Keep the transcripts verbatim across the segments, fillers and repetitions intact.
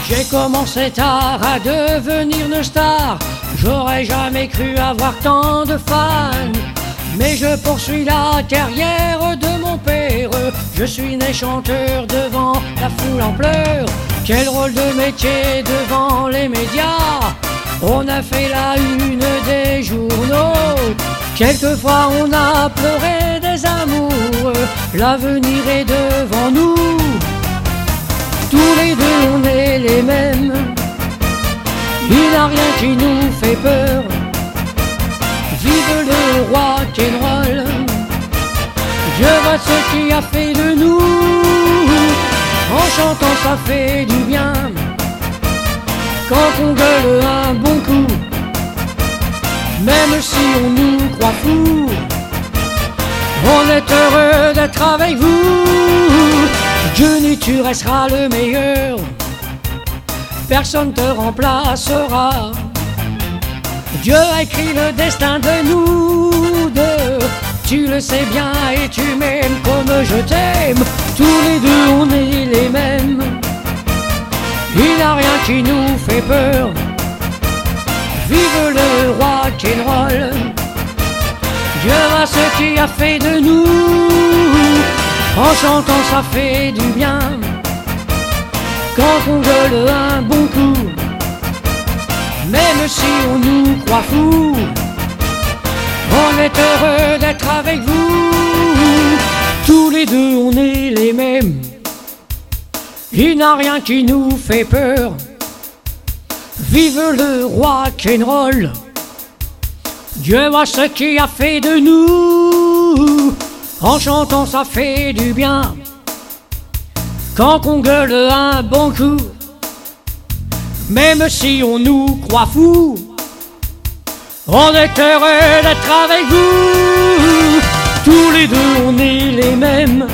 J'ai commencé tard à devenir une star. J'aurais jamais cru avoir tant de fans. Mais je poursuis la carrière de mon père. Je suis né chanteur devant la foule en pleurs. Quel rôle de métier devant les médias. On a fait la une des journaux. Quelquefois on a pleuré des amours. L'avenir est devant nous. Tous les deux on est les mêmes. Il n'y a rien qui nous fait peur. Vive le rock'n'roll. Dieu voit ce qui a fait de nous. En chantant ça fait du bien. Quand on gueule un bon coup, même si on nous croit fous, on est heureux d'être avec vous. Johnny, tu resteras le meilleur. Personne te remplacera. Dieu a écrit le destin de nous deux. Tu le sais bien et tu m'aimes comme je t'aime. Tous les deux on est les mêmes. Il n'y a rien qui nous fait peur. Vive le rock'n'roll. Dieu voit ce qui a fait de nous. En chantant ça fait du bien. Quand on gueule un bon coup, même si on nous croit fous, on est heureux d'être avec vous. Tous les deux on est les mêmes. Il n'y a rien qui nous fait peur. Vive le rock'n'roll. Dieu voit ce qui a fait de nous. En chantant ça fait du bien. Quand on gueule un bon coup, même si on nous croit fous, on est heureux d'être avec vous. Tous les deux on est les mêmes.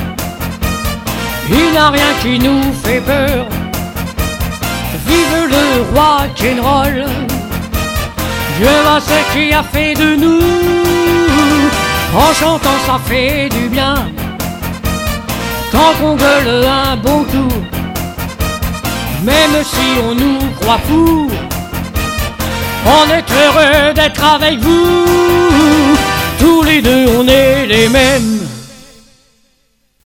Il n'y a rien qui nous fait peur. Vive le rock'n'roll. Dieu voit ce qui a fait de nous. En chantant ça fait du bien. Quand on gueule un bon coup, même si on nous croit fous, on est heureux d'être avec vous. Tous les deux on est les mêmes.